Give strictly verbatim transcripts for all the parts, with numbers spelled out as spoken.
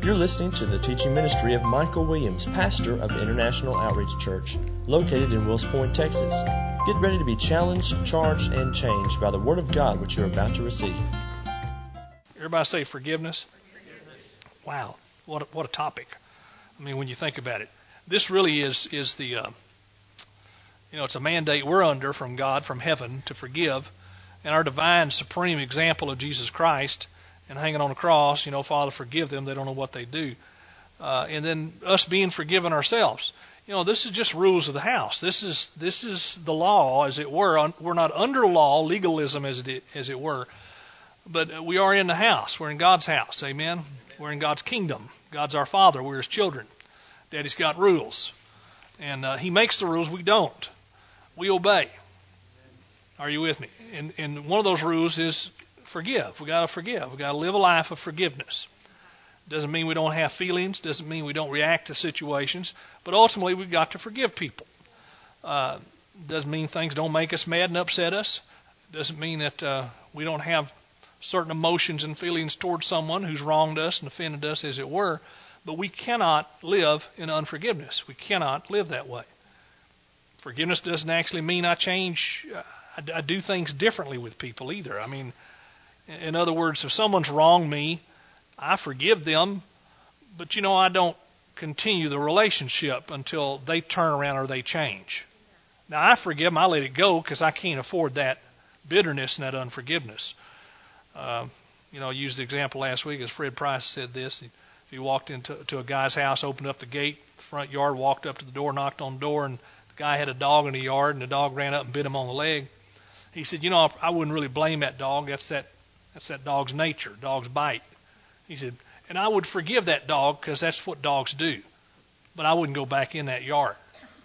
You're listening to the teaching ministry of Michael Williams, pastor of International Outreach Church, located in Wills Point, Texas. Get ready to be challenged, charged, and changed by the Word of God which you're about to receive. Everybody say forgiveness. Wow, what a, what a topic. I mean, when you think about it, this really is is the, uh, you know, it's a mandate we're under from God, from heaven, to forgive. And our divine, supreme example of Jesus Christ and hanging on the cross, you know, Father, forgive them, they don't know what they do. Uh, and then us being forgiven ourselves. You know, this is just rules of the house. This is this is the law, as it were. We're not under law, legalism, as it as it were. But we are in the house. We're in God's house. Amen. We're in God's kingdom. God's our Father. We're His children. Daddy's got rules. And uh, He makes the rules. We don't. We obey. Are you with me? And, and one of those rules is forgive. We got to forgive. We got to live a life of forgiveness. Doesn't mean we don't have feelings. Doesn't mean we don't react to situations. But ultimately, we've got to forgive people. Uh, doesn't mean things don't make us mad and upset us. Doesn't mean that uh, we don't have certain emotions and feelings towards someone who's wronged us and offended us, as it were. But we cannot live in unforgiveness. We cannot live that way. Forgiveness doesn't actually mean I change, I, I do things differently with people either. I mean, in other words, if someone's wronged me, I forgive them, but, you know, I don't continue the relationship until they turn around or they change. Now, I forgive them. I let it go because I can't afford that bitterness and that unforgiveness. Uh, you know, I used the example last week as Fred Price said this. If he walked into to a guy's house, opened up the gate, the front yard, walked up to the door, knocked on the door, and the guy had a dog in the yard, and the dog ran up and bit him on the leg. He said, you know, I wouldn't really blame that dog. That's that that's that dog's nature. Dogs bite. He said, and I would forgive that dog because that's what dogs do. But I wouldn't go back in that yard.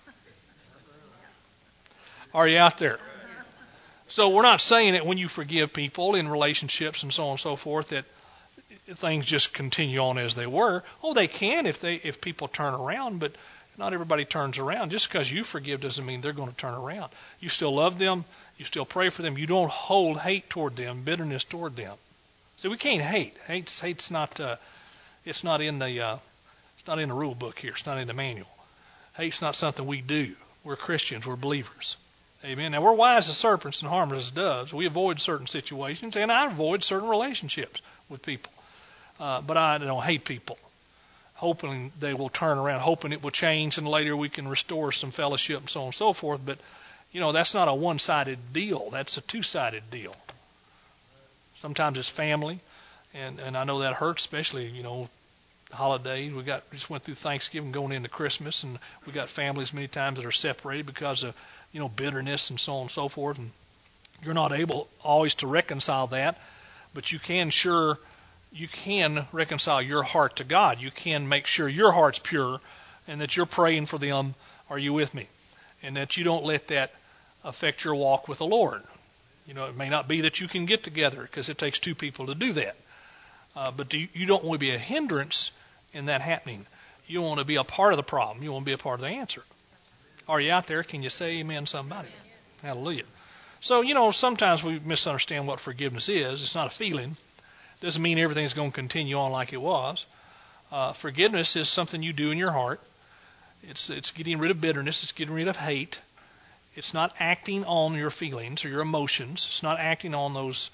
Are you out there? So we're not saying that when you forgive people in relationships and so on and so forth that things just continue on as they were. Oh, they can if they if people turn around, but not everybody turns around. Just because you forgive doesn't mean they're going to turn around. You still love them. You still pray for them. You don't hold hate toward them, bitterness toward them. So we can't hate. Hate's hate's not. Uh, it's not in the. Uh, it's not in the rule book here. It's not in the manual. Hate's not something we do. We're Christians. We're believers. Amen. Now we're wise as serpents and harmless as doves. We avoid certain situations, and I avoid certain relationships with people. Uh, but I don't hate people, hoping they will turn around, hoping it will change, and later we can restore some fellowship and so on and so forth. But you know, that's not a one-sided deal. That's a two-sided deal. Sometimes it's family, and, and I know that hurts, especially, you know, holidays. We got we just went through Thanksgiving going into Christmas, and we got families many times that are separated because of, you know, bitterness and so on and so forth. And you're not able always to reconcile that, but you can sure, you can reconcile your heart to God. You can make sure your heart's pure and that you're praying for them. Are you with me? And that you don't let that affect your walk with the Lord. You know, it may not be that you can get together because it takes two people to do that. Uh, but do you, you don't want to be a hindrance in that happening. You want to be a part of the problem. You want to be a part of the answer. Are you out there? Can you say amen, somebody? Hallelujah. So, you know, sometimes we misunderstand what forgiveness is. It's not a feeling. It doesn't mean everything's going to continue on like it was. Uh, forgiveness is something you do in your heart. It's it's getting rid of bitterness. It's getting rid of hate. It's not acting on your feelings or your emotions. It's not acting on those,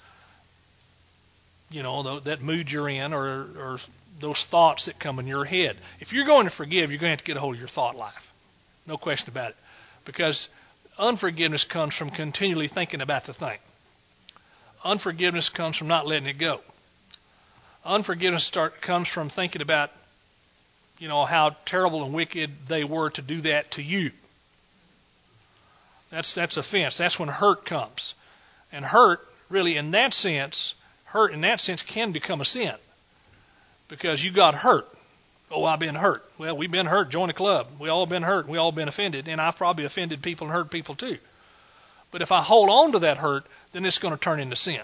you know, that mood you're in or, or those thoughts that come in your head. If you're going to forgive, you're going to have to get a hold of your thought life. No question about it. Because unforgiveness comes from continually thinking about the thing. Unforgiveness comes from not letting it go. Unforgiveness start, comes from thinking about, you know, how terrible and wicked they were to do that to you. That's that's offense. That's when hurt comes. And hurt, really, in that sense, hurt in that sense can become a sin. Because you got hurt. Oh, I've been hurt. Well, we've been hurt. Join a club. We all been hurt. We all been offended. And I've probably offended people and hurt people too. But if I hold on to that hurt, then it's going to turn into sin.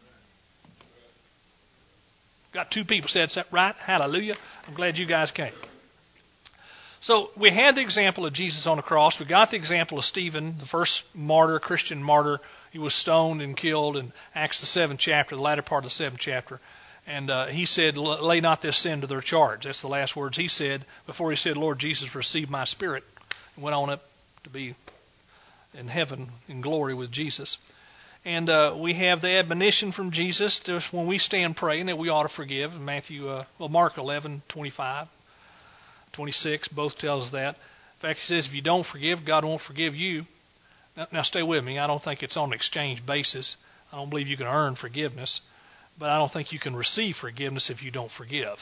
Got two people said that right. Hallelujah. I'm glad you guys came. So we had the example of Jesus on the cross. We got the example of Stephen, the first martyr, Christian martyr. He was stoned and killed in Acts the seventh chapter, the latter part of the seventh chapter. And uh, he said, lay not this sin to their charge. That's the last words he said before he said, Lord Jesus, receive my spirit. And went on up to be in heaven in glory with Jesus. And uh, we have the admonition from Jesus to, when we stand praying, that we ought to forgive. Matthew, uh, well, Mark eleven, twenty-five, twenty-six, both tells us that. In fact, he says, if you don't forgive, God won't forgive you. Now, now stay with me. I don't think it's on an exchange basis. I don't believe you can earn forgiveness. But I don't think you can receive forgiveness if you don't forgive.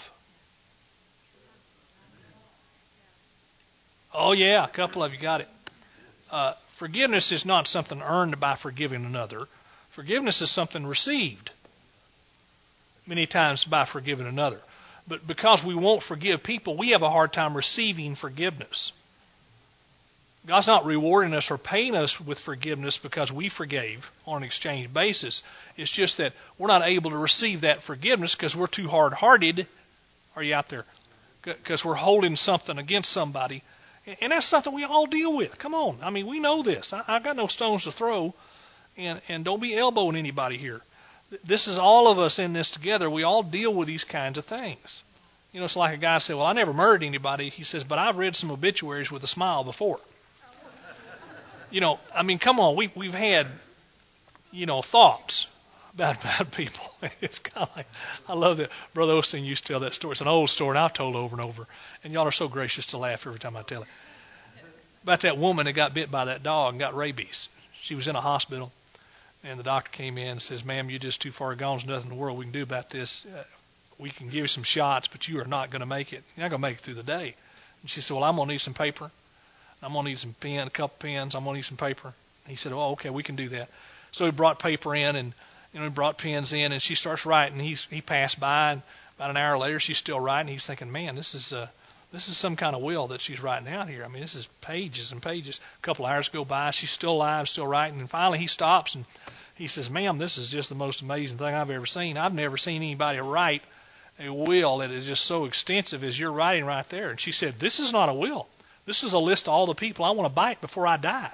Oh, yeah, a couple of you got it. Uh, forgiveness is not something earned by forgiving another. Forgiveness is something received many times by forgiving another. But because we won't forgive people, we have a hard time receiving forgiveness. God's not rewarding us or paying us with forgiveness because we forgave on an exchange basis. It's just that we're not able to receive that forgiveness because we're too hard-hearted. Are you out there? Because we're holding something against somebody. And that's something we all deal with. Come on. I mean, we know this. I, I've got no stones to throw. And, and don't be elbowing anybody here. This is all of us in this together. We all deal with these kinds of things. You know, it's like a guy said, well, I never murdered anybody. He says, but I've read some obituaries with a smile before. You know, I mean, come on. We, we've had, you know, thoughts about bad people. It's kind of like, I love that. Brother Osteen used to tell that story. It's an old story, and I've told over and over. And y'all are so gracious to laugh every time I tell it. About that woman that got bit by that dog and got rabies. She was in a hospital, and the doctor came in and says, ma'am, you're just too far gone. There's nothing in the world we can do about this. Uh, we can give you some shots, but you are not going to make it. You're not going to make it through the day. And she said, well, I'm going to need some paper. I'm going to need some pen, a couple pens. I'm going to need some paper. And he said, oh, okay, we can do that. So he brought paper in, and you know, he brought pens in, and she starts writing. He's, he passed by, and about an hour later, she's still writing. He's thinking, man, this is uh, this is some kind of will that she's writing out here. I mean, this is pages and pages. A couple hours go by. She's still alive, still writing. And finally, he stops, and he says, ma'am, this is just the most amazing thing I've ever seen. I've never seen anybody write a will that is just so extensive as you're writing right there. And she said, this is not a will. This is a list of all the people I want to bite before I die.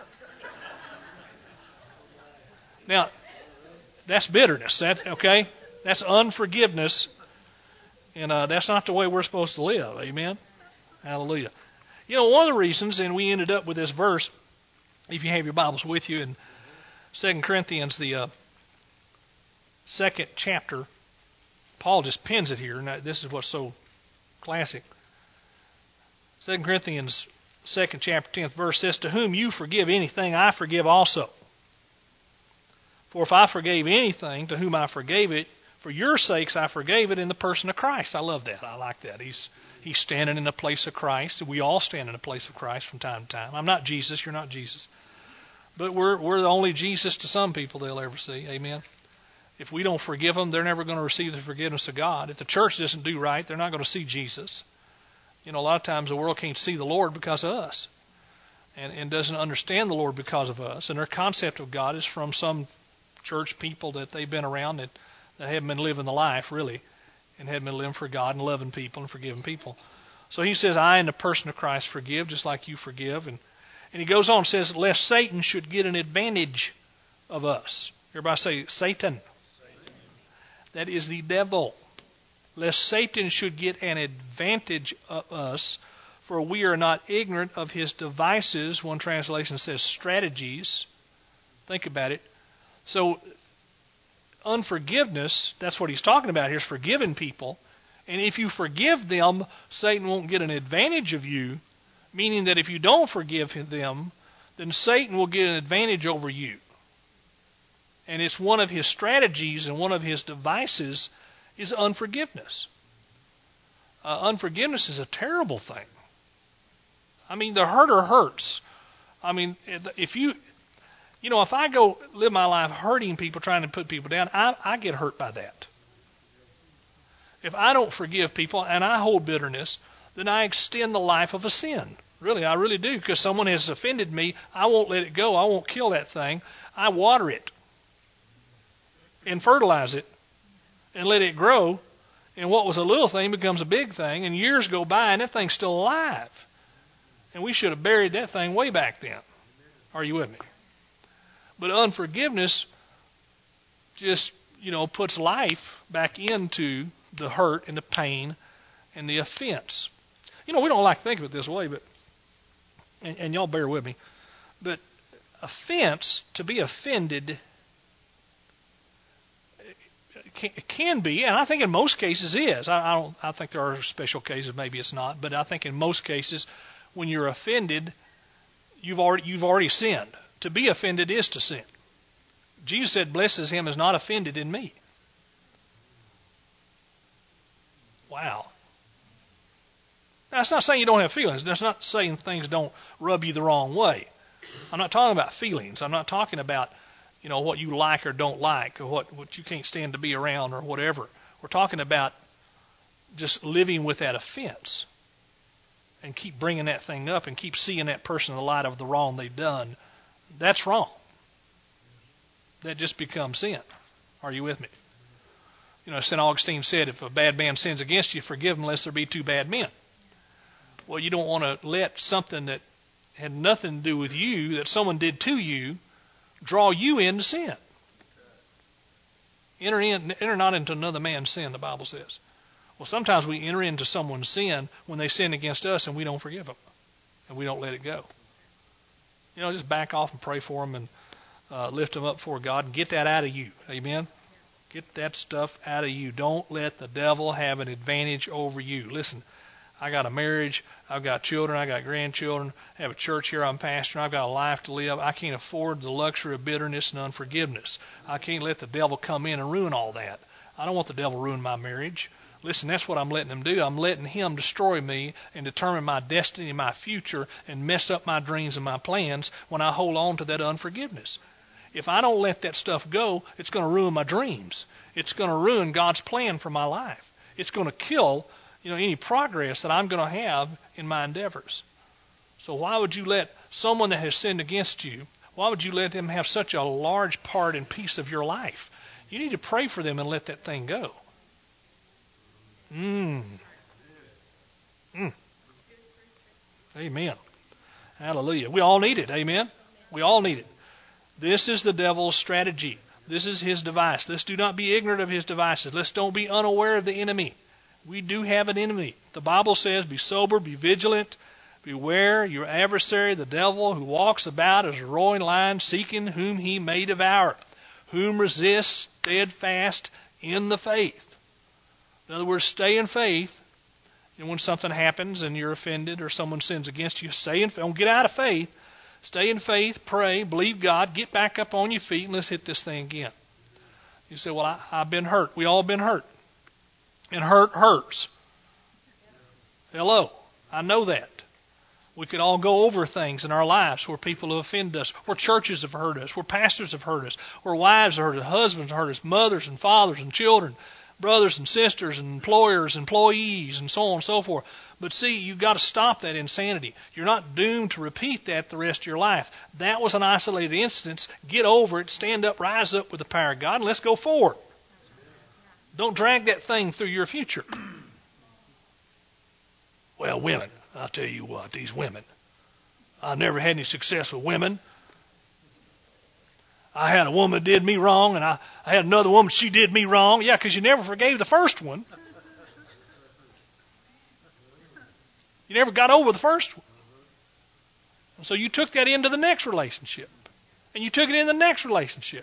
Now, that's bitterness. That's, okay? That's unforgiveness. And uh, that's not the way we're supposed to live. Amen? Hallelujah. You know, one of the reasons, and we ended up with this verse, if you have your Bibles with you, in Second Corinthians, the uh, second chapter, Paul just pins it here. And this is what's so classic. Second Corinthians second chapter, tenth verse says, to whom you forgive anything, I forgive also. For if I forgave anything, to whom I forgave it, for your sakes I forgave it in the person of Christ. I love that. I like that. He's he's standing in the place of Christ. We all stand in the place of Christ from time to time. I'm not Jesus. You're not Jesus. But we're we're the only Jesus to some people they'll ever see. Amen. If we don't forgive them, they're never going to receive the forgiveness of God. If the church doesn't do right, they're not going to see Jesus. You know, a lot of times the world can't see the Lord because of us, and, and doesn't understand the Lord because of us. And their concept of God is from some church people that they've been around that, that haven't been living the life, really, and haven't been living for God and loving people and forgiving people. So he says, I in the person of Christ forgive, just like you forgive. And, and he goes on and says, lest Satan should get an advantage of us. Everybody say, Satan. Satan. That is the devil. Lest Satan should get an advantage of us, for we are not ignorant of his devices. One translation says strategies. Think about it. So unforgiveness, that's what he's talking about here, is forgiving people. And if you forgive them, Satan won't get an advantage of you, meaning that if you don't forgive them, then Satan will get an advantage over you. And it's one of his strategies and one of his devices is unforgiveness. Uh, unforgiveness is a terrible thing. I mean, the hurter hurts. I mean, if you, you know, if I go live my life hurting people, trying to put people down, I, I get hurt by that. If I don't forgive people and I hold bitterness, then I extend the life of a sin. Really, I really do, because someone has offended me. I won't let it go. I won't kill that thing. I water it and fertilize it and let it grow, and what was a little thing becomes a big thing, and years go by, and that thing's still alive. And we should have buried that thing way back then. Are you with me? But unforgiveness just you know, puts life back into the hurt and the pain and the offense. You know, we don't like to think of it this way, but and, and y'all bear with me, but offense, to be offended, can, can be, and I think in most cases is. I, I don't. I think there are special cases, maybe it's not, but I think in most cases, when you're offended, you've already you've already sinned. To be offended is to sin. Jesus said, "Blesses him is not offended in me." Wow. Now, that's not saying you don't have feelings. That's not saying things don't rub you the wrong way. I'm not talking about feelings. I'm not talking about, you know, what you like or don't like, or what, what you can't stand to be around, or whatever. We're talking about just living with that offense and keep bringing that thing up and keep seeing that person in the light of the wrong they've done. That's wrong. That just becomes sin. Are you with me? You know, Saint Augustine said, if a bad man sins against you, forgive him lest there be two bad men. Well, you don't want to let something that had nothing to do with you, that someone did to you, draw you into sin. Enter in, enter not into another man's sin, the Bible says. Well, sometimes we enter into someone's sin when they sin against us and we don't forgive them. And we don't let it go. You know, just back off and pray for them and uh, lift them up before God and get that out of you. Amen? Get that stuff out of you. Don't let the devil have an advantage over you. Listen, I got a marriage, I've got children, I got grandchildren, I have a church here I'm pastoring, I've got a life to live. I can't afford the luxury of bitterness and unforgiveness. I can't let the devil come in and ruin all that. I don't want the devil to ruin my marriage. Listen, that's what I'm letting him do. I'm letting him destroy me and determine my destiny and my future and mess up my dreams and my plans when I hold on to that unforgiveness. If I don't let that stuff go, it's going to ruin my dreams. It's going to ruin God's plan for my life. It's going to kill, you know, any progress that I'm going to have in my endeavors. So why would you let someone that has sinned against you, why would you let them have such a large part and piece of your life? You need to pray for them and let that thing go. Mm. Mm. Amen. Hallelujah. We all need it. Amen. We all need it. This is the devil's strategy. This is his device. Let's do not be ignorant of his devices. Let's don't be unaware of the enemy. We do have an enemy. The Bible says, be sober, be vigilant, beware your adversary, the devil, who walks about as a roaring lion, seeking whom he may devour, whom resist steadfast in the faith. In other words, stay in faith. And when something happens and you're offended or someone sins against you, stay in faith. Don't get out of faith. Stay in faith, pray, believe God, get back up on your feet, and let's hit this thing again. You say, well, I, I've been hurt. We all been hurt. And hurt hurts. Hello. I know that. We could all go over things in our lives where people have offended us, where churches have hurt us, where pastors have hurt us, where wives have hurt us, husbands have hurt us, mothers and fathers and children, brothers and sisters and employers, employees, and so on and so forth. But see, you've got to stop that insanity. You're not doomed to repeat that the rest of your life. That was an isolated instance. Get over it. Stand up, rise up with the power of God, and let's go forward. Don't drag that thing through your future. Well, women, I'll tell you what, these women. I've never had any success with women. I had a woman that did me wrong, and I, I had another woman, she did me wrong. Yeah, because you never forgave the first one. You never got over the first one. And so you took that into the next relationship. And you took it in the next relationship.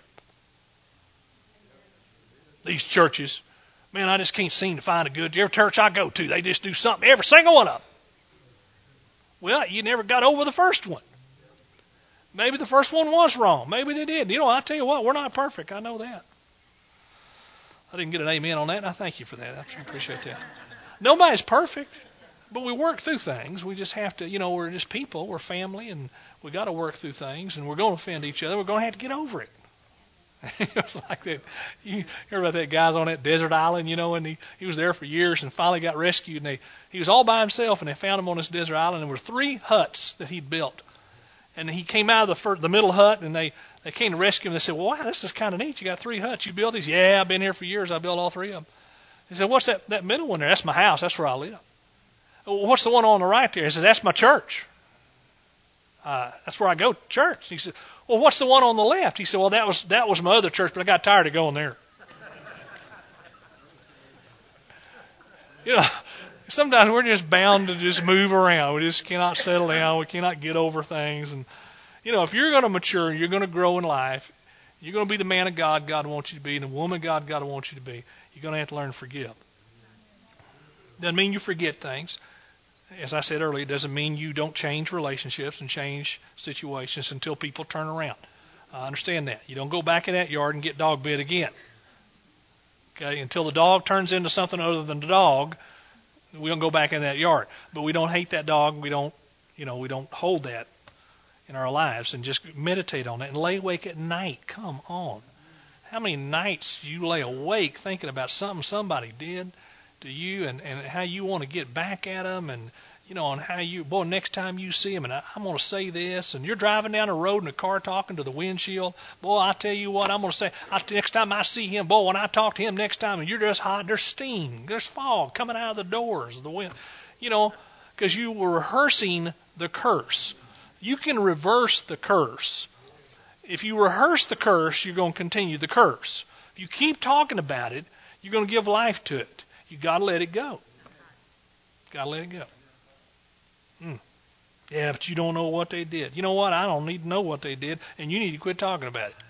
These churches, man, I just can't seem to find a good, every church I go to, they just do something, every single one of them. Well, you never got over the first one. Maybe the first one was wrong. Maybe they did. You know, I tell you what, we're not perfect. I know that. I didn't get an amen on that, and I thank you for that. I appreciate that. Nobody's perfect, but we work through things. We just have to, you know, we're just people. We're family, and we got to work through things, and we're going to offend each other. We're going to have to get over it. It's like that. You hear about that guy's on that desert island, you know, and he, he was there for years and finally got rescued. And they, he was all by himself, and they found him on this desert island. And there were three huts that he'd built. And he came out of the first, the middle hut, and they, they came to rescue him. They said, well, wow, this is kind of neat. You got three huts. You built these? Yeah, I've been here for years. I built all three of them. He said, what's that, that middle one there? That's my house. That's where I live. Well, what's the one on the right there? He said, that's my church. Uh, that's where I go to church. He said, well, what's the one on the left? He said, well, that was that was my other church, but I got tired of going there. You know, sometimes we're just bound to just move around. We just cannot settle down. We cannot get over things. And, you know, if you're going to mature, you're going to grow in life, you're going to be the man of God God wants you to be and the woman God God wants you to be, you're going to have to learn to forgive. Doesn't mean you forget things. As I said earlier, it doesn't mean you don't change relationships and change situations until people turn around. I understand that. You don't go back in that yard and get dog bit again. Okay, until the dog turns into something other than the dog, we don't go back in that yard. But we don't hate that dog. We don't, you know, we don't hold that in our lives, and just meditate on it and lay awake at night. Come on. How many nights you lay awake thinking about something somebody did to you, and, and how you want to get back at them, and, you know, on how you, boy, next time you see them, and I, I'm going to say this, and you're driving down the road in a car talking to the windshield. Boy, I tell you what, I'm going to say, I, next time I see him, boy, when I talk to him next time, and you're just hot, there's steam, there's fog coming out of the doors, the wind, you know, because you were rehearsing the curse. You can reverse the curse. If you rehearse the curse, you're going to continue the curse. If you keep talking about it, you're going to give life to it. You got to let it go. Got to let it go. Hmm. Yeah, but you don't know what they did. You know what? I don't need to know what they did, and you need to quit talking about it.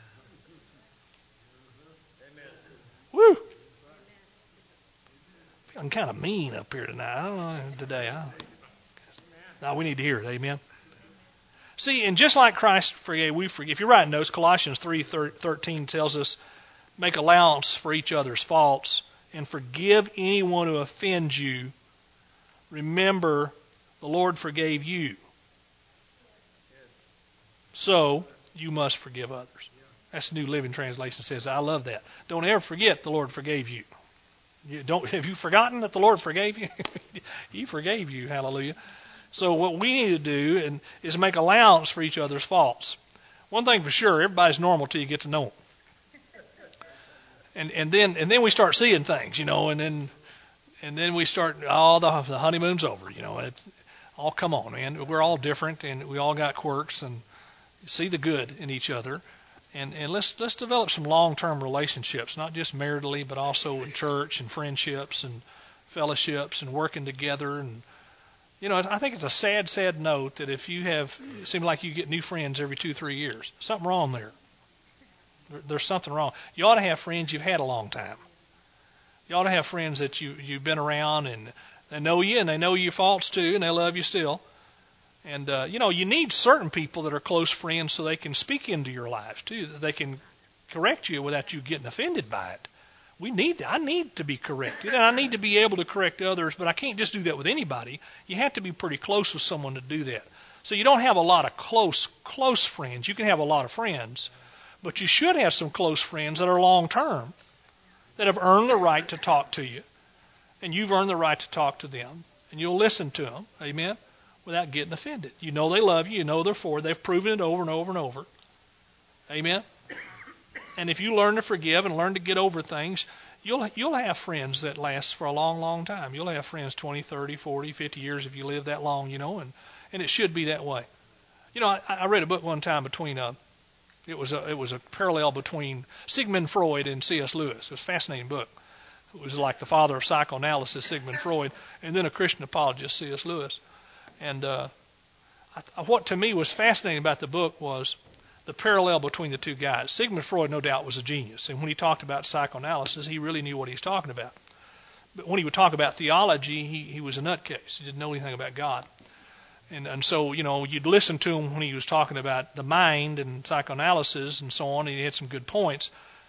Woo! I'm kind of mean up here tonight. I don't know today. I, no, we need to hear it. Amen. See, and just like Christ forgave, we forgive. If you're writing notes, Colossians three thirteen tells us, make allowance for each other's faults and forgive anyone who offends you. Remember, the Lord forgave you. So, you must forgive others. That's the New Living Translation says. I love that. Don't ever forget the Lord forgave you. You don't, have you forgotten that the Lord forgave you? He forgave you. Hallelujah. So what we need to do and, is make allowance for each other's faults. One thing for sure, everybody's normal till you get to know them. And and then and then we start seeing things, you know, and then and then we start, oh, the, the honeymoon's over, you know. It's, oh, come on, man. We're all different, and we all got quirks, and see the good in each other. And and let's let's develop some long-term relationships, not just maritally, but also in church and friendships and fellowships and working together. And you know, I think it's a sad, sad note that if you have, it seems like you get new friends every two, three years. Something wrong there. there. There's something wrong. You ought to have friends you've had a long time. You ought to have friends that you, you've been around, and they know you, and they know your faults too, and they love you still. And, uh, you know, you need certain people that are close friends so they can speak into your lives too, that they can correct you without you getting offended by it. We need to, I need to be corrected, and I need to be able to correct others, but I can't just do that with anybody. You have to be pretty close with someone to do that. So you don't have a lot of close, close friends. You can have a lot of friends, but you should have some close friends that are long-term, that have earned the right to talk to you, and you've earned the right to talk to them, and you'll listen to them, amen, without getting offended. You know they love you. You know they're for you. They've proven it over and over and over, amen. And if you learn to forgive and learn to get over things, you'll you'll have friends that last for a long, long time. You'll have friends twenty, thirty, forty, fifty years if you live that long, you know, and, and it should be that way. You know, I, I read a book one time between, uh, it was a, it was a parallel between Sigmund Freud and C S Lewis. It was a fascinating book. It was like the father of psychoanalysis, Sigmund Freud, and then a Christian apologist, C S Lewis. And uh, I, what to me was fascinating about the book was the parallel between the two guys. Sigmund Freud, no doubt, was a genius. And when he talked about psychoanalysis, he really knew what he was talking about. But when he would talk about theology, he, he was a nutcase. He didn't know anything about God. And, and so, you know, you'd listen to him when he was talking about the mind and psychoanalysis and so on, and he had some good points.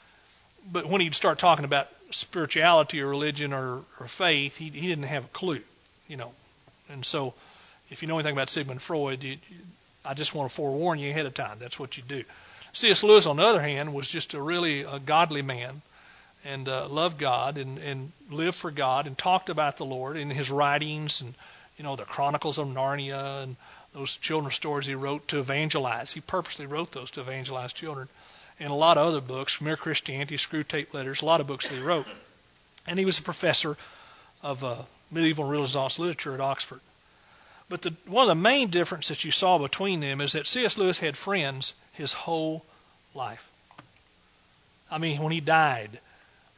But when he'd start talking about spirituality or religion or, or faith, he, he didn't have a clue, you know. And so if you know anything about Sigmund Freud, you, you I just want to forewarn you ahead of time. That's what you do. C S Lewis, on the other hand, was just a really a godly man and uh, loved God and, and lived for God and talked about the Lord in his writings and, you know, the Chronicles of Narnia and those children's stories he wrote to evangelize. He purposely wrote those to evangelize children. And a lot of other books, Mere Christianity, Screwtape Letters, a lot of books that he wrote. And he was a professor of uh, medieval Renaissance literature at Oxford. But the, one of the main differences that you saw between them is that C S Lewis had friends his whole life. I mean, when he died,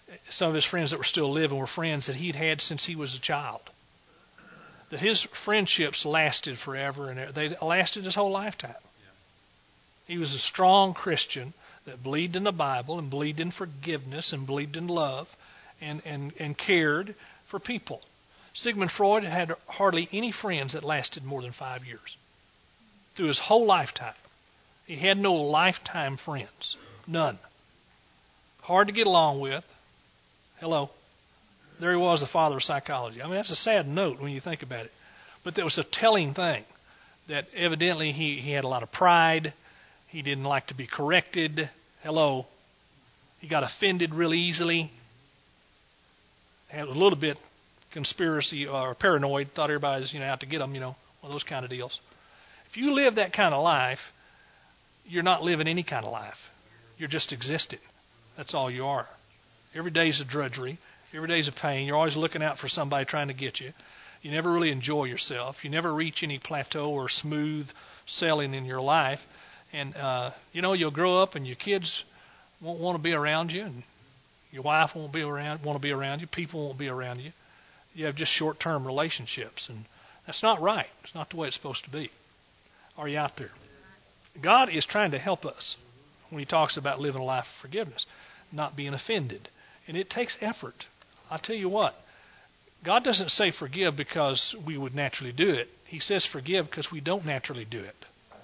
some of his friends that were still living were friends that he'd had since he was a child. That his friendships lasted forever, and they lasted his whole lifetime. He was a strong Christian that believed in the Bible and believed in forgiveness and believed in love and, and, and cared for people. Sigmund Freud had hardly any friends that lasted more than five years. Through his whole lifetime. He had no lifetime friends. None. Hard to get along with. Hello. There he was, the father of psychology. I mean, that's a sad note when you think about it. But that was a telling thing. That evidently he, he had a lot of pride. He didn't like to be corrected. Hello. He got offended really easily. Had a little bit conspiracy or paranoid. Thought everybody was, you know, out to get him, you know, one of those kind of deals. If you live that kind of life, you're not living any kind of life. You're just existing. That's all you are. Every day's a drudgery. Every day's a pain. You're always looking out for somebody trying to get you. You never really enjoy yourself. You never reach any plateau or smooth sailing in your life. And, uh, you know, you'll grow up and your kids won't want to be around you. And your wife won't be around, want to be around you. People won't be around you. You have just short-term relationships. And that's not right. It's not the way it's supposed to be. Are you out there? God is trying to help us when he talks about living a life of forgiveness, not being offended. And it takes effort. I'll tell you what, God doesn't say forgive because we would naturally do it. He says forgive because we don't naturally do it.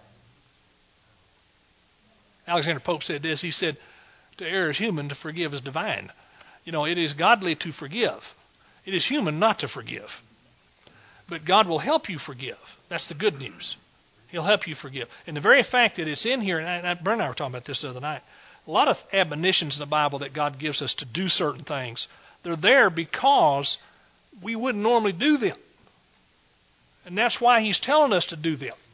Alexander Pope said this. He said, to err is human, to forgive is divine. You know, it is godly to forgive. It is human not to forgive. But God will help you forgive. That's the good news. He'll help you forgive. And the very fact that it's in here, and I, Brent and I were talking about this the other night, a lot of admonitions in the Bible that God gives us to do certain things, they're there because we wouldn't normally do them. And that's why he's telling us to do them.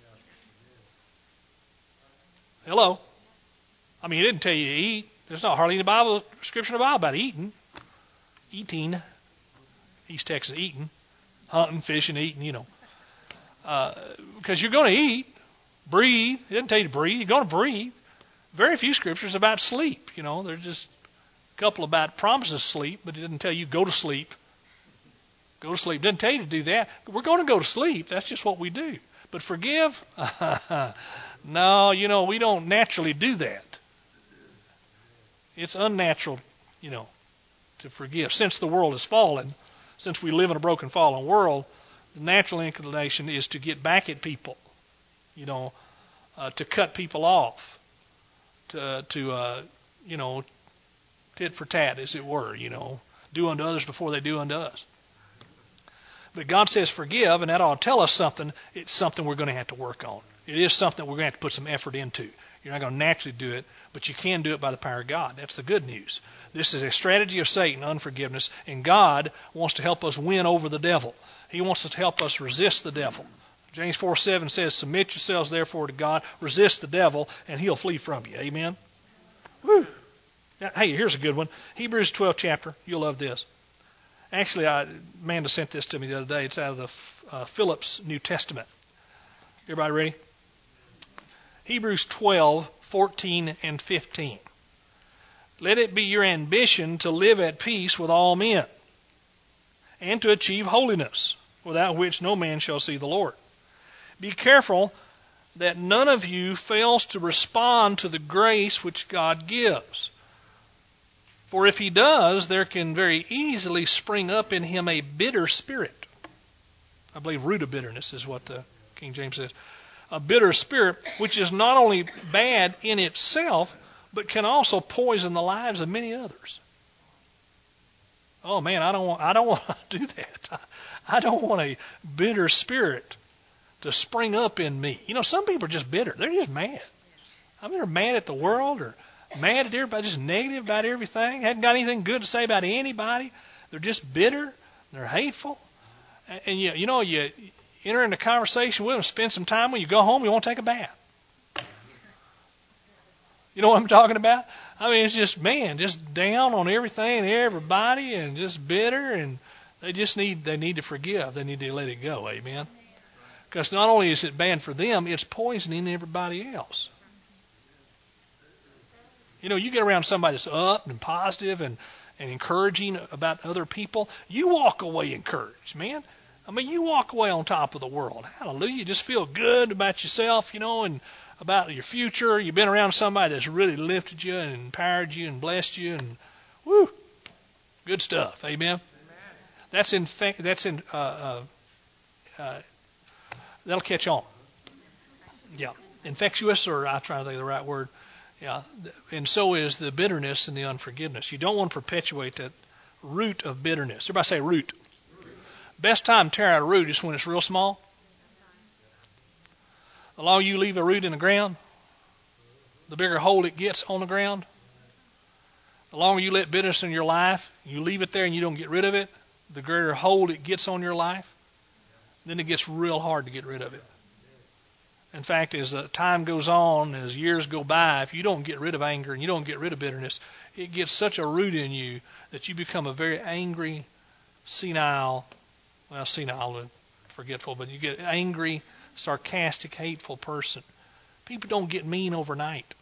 Hello? I mean, he didn't tell you to eat. There's not hardly any Bible scripture in the Bible about eating. Eating. East Texas, eating. Hunting, fishing, eating, you know. Uh, because you're going to eat, breathe. He doesn't tell you to breathe. You're going to breathe. Very few scriptures about sleep. You know, there's just a couple about promises of sleep, but it doesn't tell you go to sleep. Go to sleep. It doesn't tell you to do that. We're going to go to sleep. That's just what we do. But forgive? No, you know, we don't naturally do that. It's unnatural, you know, to forgive. Since the world has fallen, since we live in a broken, fallen world, the natural inclination is to get back at people, you know, uh, to cut people off, to, to uh, you know, tit for tat, as it were, you know, do unto others before they do unto us. But God says forgive, and that ought to tell us something. It's something we're going to have to work on. It is something we're going to have to put some effort into. You're not going to naturally do it, but you can do it by the power of God. That's the good news. This is a strategy of Satan, unforgiveness, and God wants to help us win over the devil. He wants to help us resist the devil. James four seven says, submit yourselves therefore to God, resist the devil, and he'll flee from you. Amen? Woo. Now, hey, here's a good one. Hebrews twelfth chapter. You'll love this. Actually, I, Amanda sent this to me the other day. It's out of the uh, Phillips New Testament. Everybody ready? Hebrews twelve, fourteen, and fifteen. Let it be your ambition to live at peace with all men, and to achieve holiness, without which no man shall see the Lord. Be careful that none of you fails to respond to the grace which God gives. For if he does, there can very easily spring up in him a bitter spirit. I believe root of bitterness is what the King James says. A bitter spirit, which is not only bad in itself, but can also poison the lives of many others. Oh man, I don't want, I don't want to do that. I don't want a bitter spirit to spring up in me. You know, some people are just bitter. They're just mad. I mean, they're mad at the world or mad at everybody, just negative about everything. Hadn't got anything good to say about anybody. They're just bitter. They're hateful. And, and you, you know, you enter into conversation with them, spend some time when you go home, you want to take a bath. You know what I'm talking about? I mean, it's just, man, just down on everything and everybody and just bitter, and they just need, they need to forgive. They need to let it go. Amen? Because not only is it bad for them, it's poisoning everybody else. You know, you get around somebody that's up and positive and, and encouraging about other people, you walk away encouraged, man. I mean, you walk away on top of the world. Hallelujah. You just feel good about yourself, you know, and about your future. You've been around somebody that's really lifted you and empowered you and blessed you, and woo, good stuff. Amen. Amen. That's in that's in uh, uh, uh, that'll catch on. Yeah, infectious, or I try to think of the right word. Yeah, and so is the bitterness and the unforgiveness. You don't want to perpetuate that root of bitterness. Everybody say root. Best time to tear out a root is when it's real small. The longer you leave a root in the ground, the bigger hole it gets on the ground. The longer you let bitterness in your life, you leave it there and you don't get rid of it, the greater hold it gets on your life. Then it gets real hard to get rid of it. In fact, as the time goes on, as years go by, if you don't get rid of anger and you don't get rid of bitterness, it gets such a root in you that you become a very angry, senile, well, senile and forgetful, but you get angry, sarcastic, hateful person. People don't get mean overnight.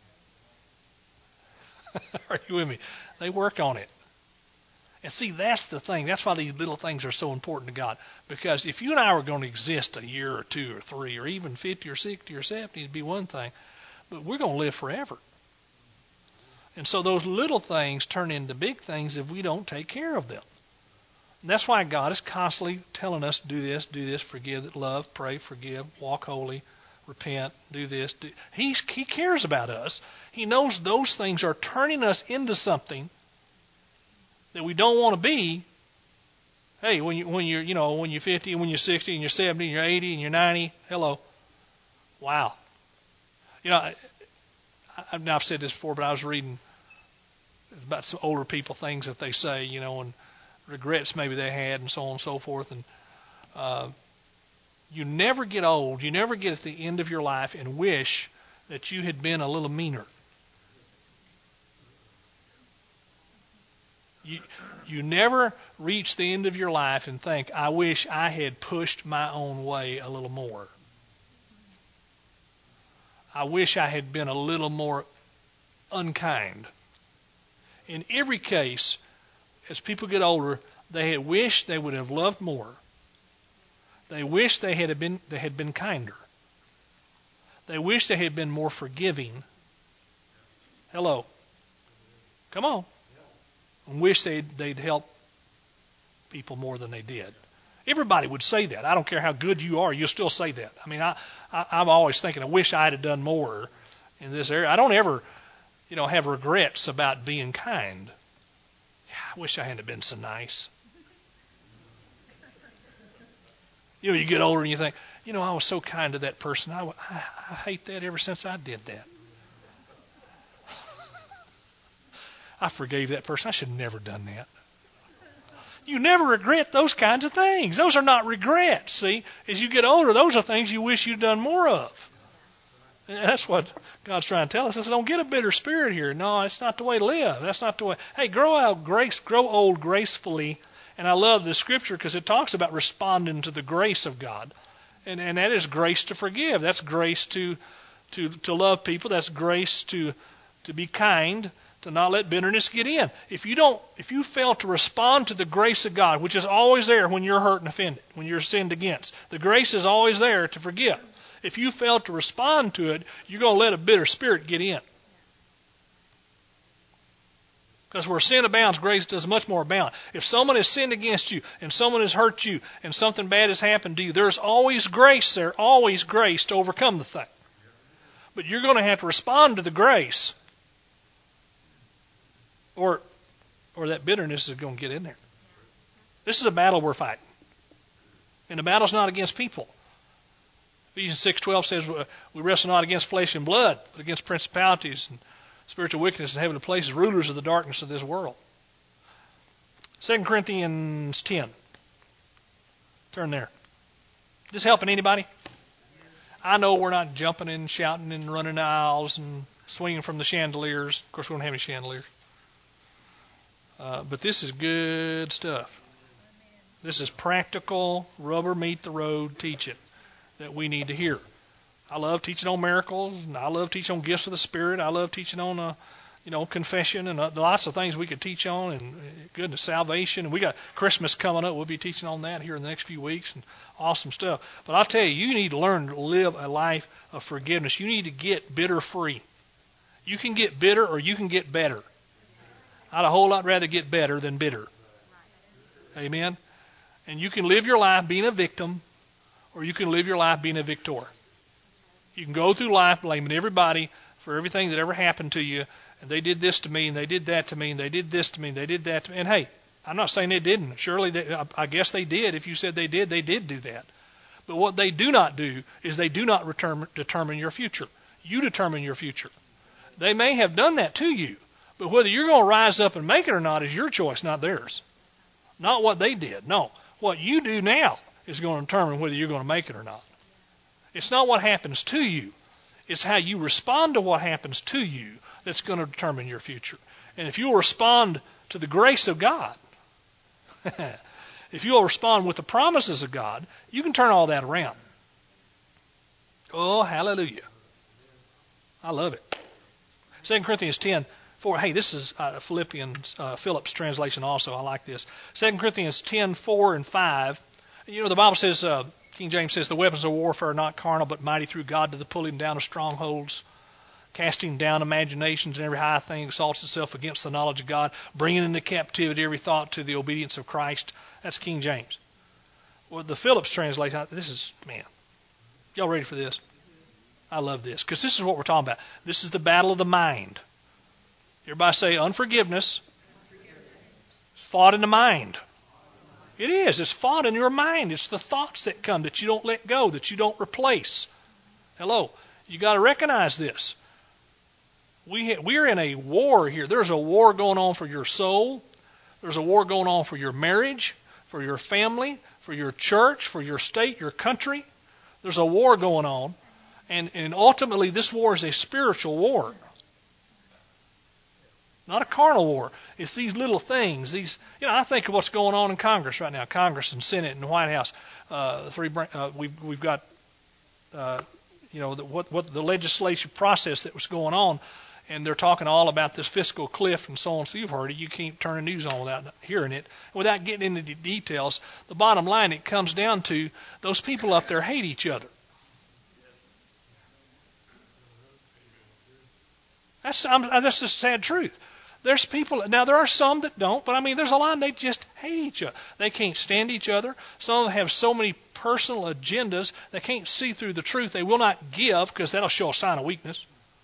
Are you with me? They work on it. And see, that's the thing. That's why these little things are so important to God. Because if you and I were going to exist a year or two or three or even fifty or sixty or seventy, it'd be one thing. But we're going to live forever. And so those little things turn into big things if we don't take care of them. And that's why God is constantly telling us, do this, do this, forgive, love, pray, forgive, walk holy, repent, do this. Do. He's, he cares about us. He knows those things are turning us into something that we don't want to be. Hey, when you when you're you know when you're fifty and when you're sixty and you're seventy and you're eighty and you're ninety, hello, wow. You know, I, I, now I've said this before, but I was reading about some older people, things that they say, you know, and regrets maybe they had and so on and so forth. And uh, you never get old. You never get at the end of your life and wish that you had been a little meaner. You, you never reach the end of your life and think, I wish I had pushed my own way a little more. I wish I had been a little more unkind. In every case, as people get older, they had wished they would have loved more. They wish they had been they had been kinder. They wish they had been more forgiving. Hello. Come on. And wish they'd, they'd help people more than they did. Everybody would say that. I don't care how good you are, you'll still say that. I mean, I, I, I'm always thinking, I wish I had done more in this area. I don't ever, you know, have regrets about being kind. I wish I hadn't been so nice. You know, you get older and you think, you know, I was so kind to that person. I, I, I hate that ever since I did that. I forgave that person. I should have never done that. You never regret those kinds of things. Those are not regrets. See, as you get older, those are things you wish you'd done more of. And that's what God's trying to tell us. He says, don't get a bitter spirit here. No, it's not the way to live. That's not the way. Hey, grow out grace, grow old gracefully. And I love the scripture because it talks about responding to the grace of God. And and that is grace to forgive. That's grace to to to love people. That's grace to to be kind, to not let bitterness get in. If you don't, if you fail to respond to the grace of God, which is always there when you're hurt and offended, when you're sinned against, the grace is always there to forgive. If you fail to respond to it, you're going to let a bitter spirit get in. Because where sin abounds, grace does much more abound. If someone has sinned against you and someone has hurt you and something bad has happened to you, there's always grace there, always grace to overcome the thing. But you're going to have to respond to the grace, or or that bitterness is going to get in there. This is a battle we're fighting. And the battle's not against people. Ephesians six twelve says we wrestle not against flesh and blood, but against principalities and spiritual wickedness in heavenly places, rulers of the darkness of this world. Second Corinthians ten. Turn there. This helping anybody? I know we're not jumping and shouting and running aisles and swinging from the chandeliers. Of course, we don't have any chandeliers. Uh, but this is good stuff. This is practical, rubber meet the road teaching that we need to hear. I love teaching on miracles, and I love teaching on gifts of the Spirit. I love teaching on uh, you know, confession and uh, lots of things we could teach on, and uh, goodness, salvation. And we got Christmas coming up. We'll be teaching on that here in the next few weeks, and awesome stuff. But I'll tell you, you need to learn to live a life of forgiveness. You need to get bitter free. You can get bitter or you can get better. I'd a whole lot rather get better than bitter. Amen? And you can live your life being a victim, or you can live your life being a victor. You can go through life blaming everybody for everything that ever happened to you, and they did this to me, and they did that to me, and they did this to me, and they did that to me. And hey, I'm not saying they didn't. Surely, they, I guess they did. If you said they did, they did do that. But what they do not do is they do not return, determine your future. You determine your future. They may have done that to you, but whether you're going to rise up and make it or not is your choice, not theirs. Not what they did. No, what you do now is going to determine whether you're going to make it or not. It's not what happens to you. It's how you respond to what happens to you that's going to determine your future. And if you'll respond to the grace of God, if you'll respond with the promises of God, you can turn all that around. Oh, hallelujah. I love it. Second Corinthians ten four. Hey, this is uh, Philippians, uh, Phillips translation also. I like this. Second Corinthians ten four and five. You know, the Bible says, uh, King James says, the weapons of warfare are not carnal, but mighty through God to the pulling down of strongholds, casting down imaginations and every high thing exalts itself against the knowledge of God, bringing into captivity every thought to the obedience of Christ. That's King James. Well, the Phillips translation, this is, man, y'all ready for this? I love this, because this is what we're talking about. This is the battle of the mind. Everybody say unforgiveness, is fought in the mind. It is. It's fought in your mind. It's the thoughts that come that you don't let go, that you don't replace. Hello. You got to recognize this. We ha- we're in a war here. There's a war going on for your soul. There's a war going on for your marriage, for your family, for your church, for your state, your country. There's a war going on. And, and ultimately, this war is a spiritual war. Not a carnal war. It's these little things. These, you know, I think of what's going on in Congress right now. Congress and Senate and the White House. Uh, three. Uh, we've we've got, uh, you know, the, what what the legislative process that was going on, and they're talking all about this fiscal cliff and so on. So you've heard it. You can't turn the news on without hearing it, without getting into the details. The bottom line, it comes down to those people up there hate each other. That's I'm, that's the sad truth. There's people, now there are some that don't, but I mean there's a lot, and they just hate each other. They can't stand each other. Some of them have so many personal agendas, they can't see through the truth. They will not give, because that'll show a sign of weakness.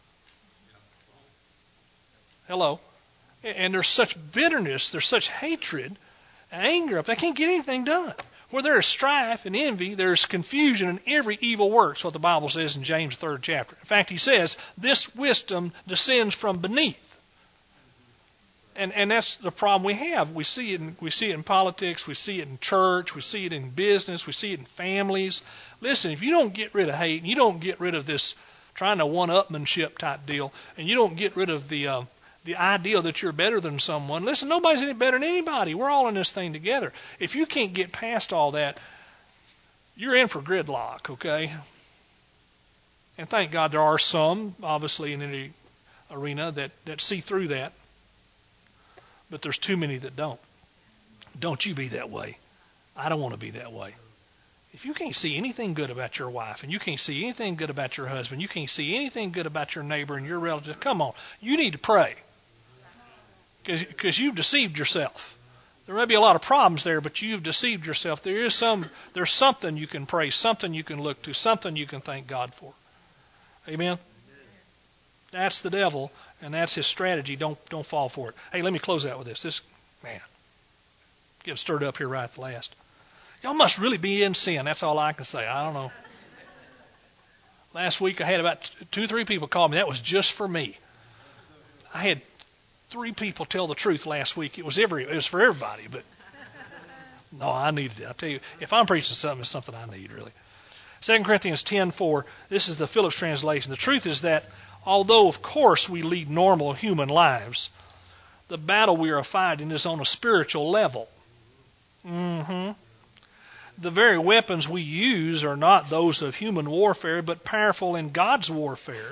Hello. And there's such bitterness, there's such hatred and anger, they can't get anything done. Where there is strife and envy, there is confusion in every evil work. That's what the Bible says in James third chapter. In fact, he says, this wisdom descends from beneath. And and that's the problem we have. We see it in, we see it in politics, we see it in church, we see it in business, we see it in families. Listen, if you don't get rid of hate, and you don't get rid of this trying to one-upmanship type deal, and you don't get rid of the uh, the idea that you're better than someone, listen, nobody's any better than anybody. We're all in this thing together. If you can't get past all that, you're in for gridlock, okay? And thank God there are some, obviously, in the arena that, that see through that. But there's too many that don't. Don't you be that way. I don't want to be that way. If you can't see anything good about your wife, and you can't see anything good about your husband, you can't see anything good about your neighbor and your relative, come on. You need to pray. Because you've deceived yourself. There may be a lot of problems there, but you've deceived yourself. There is some, there's something you can pray, something you can look to, something you can thank God for. Amen? That's the devil, and that's his strategy. Don't don't fall for it. Hey, let me close out with this. This, man, getting stirred up here right at the last. Y'all must really be in sin. That's all I can say. I don't know. Last week I had about two or three people call me. That was just for me. I had three people tell the truth last week. It was every. It was for everybody, but no, I needed it. I tell you, if I'm preaching something, it's something I need really. Second Corinthians ten four. This is the Phillips translation. The truth is that although, of course, we lead normal human lives, the battle we are fighting is on a spiritual level. Mm-hmm. The very weapons we use are not those of human warfare, but powerful in God's warfare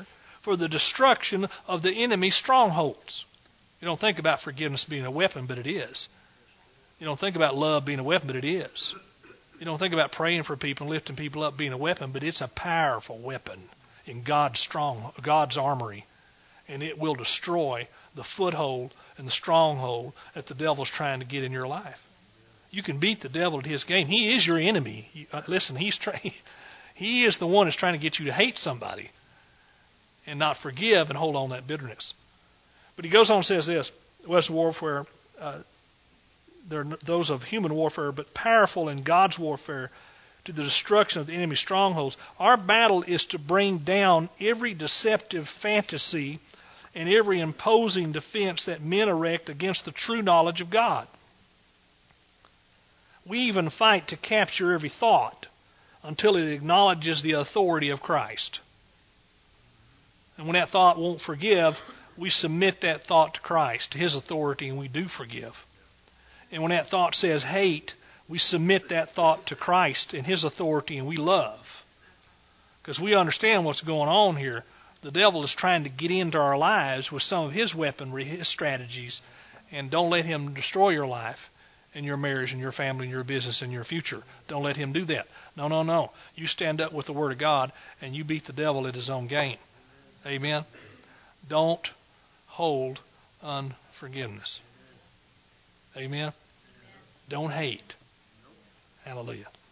for the destruction of the enemy's strongholds. You don't think about forgiveness being a weapon, but it is. You don't think about love being a weapon, but it is. You don't think about praying for people and lifting people up being a weapon, but it's a powerful weapon in God's strong, God's armory. And it will destroy the foothold and the stronghold that the devil's trying to get in your life. You can beat the devil at his game. He is your enemy. You, uh, listen, he's try- he is the one that's trying to get you to hate somebody and not forgive and hold on that bitterness. But he goes on and says this, Western warfare, uh, they're those of human warfare, but powerful in God's warfare to the destruction of the enemy's strongholds. Our battle is to bring down every deceptive fantasy and every imposing defense that men erect against the true knowledge of God. We even fight to capture every thought until it acknowledges the authority of Christ. And when that thought won't forgive, we submit that thought to Christ, to His authority, and we do forgive. And when that thought says hate, we submit that thought to Christ and His authority, and we love. Because we understand what's going on here. The devil is trying to get into our lives with some of his weaponry, his strategies, and don't let him destroy your life and your marriage and your family and your business and your future. Don't let him do that. No, no, no. You stand up with the Word of God, and you beat the devil at his own game. Amen? Don't hold unforgiveness. Amen? Don't hate. Hallelujah.